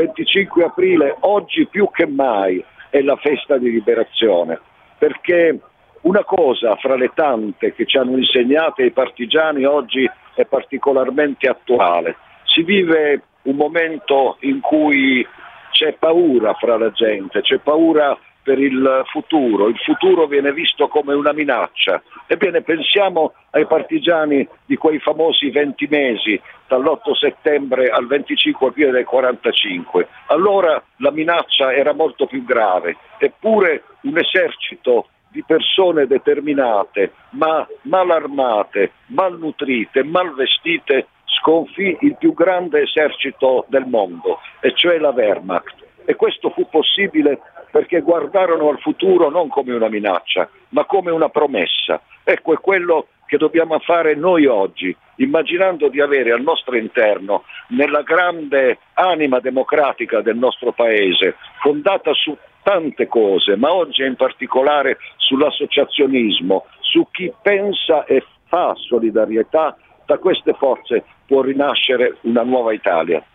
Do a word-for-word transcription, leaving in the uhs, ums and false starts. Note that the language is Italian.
venticinque aprile, oggi più che mai, è la festa di liberazione, perché una cosa fra le tante che ci hanno insegnato i partigiani oggi è particolarmente attuale. Si vive un momento in cui c'è paura fra la gente, c'è paura per il futuro, il futuro viene visto come una minaccia. Ebbene, pensiamo ai partigiani di quei famosi venti mesi, dall'otto settembre al venticinque aprile del quarantacinque. Allora la minaccia era molto più grave, eppure un esercito di persone determinate, ma mal armate, malnutrite, mal vestite, sconfì il più grande esercito del mondo, e cioè la Wehrmacht. E questo fu possibile perché guardarono al futuro non come una minaccia, ma come una promessa. Ecco, è quello che dobbiamo fare noi oggi, immaginando di avere al nostro interno, nella grande anima democratica del nostro Paese, fondata su tante cose, ma oggi in particolare sull'associazionismo, su chi pensa e fa solidarietà, da queste forze può rinascere una nuova Italia.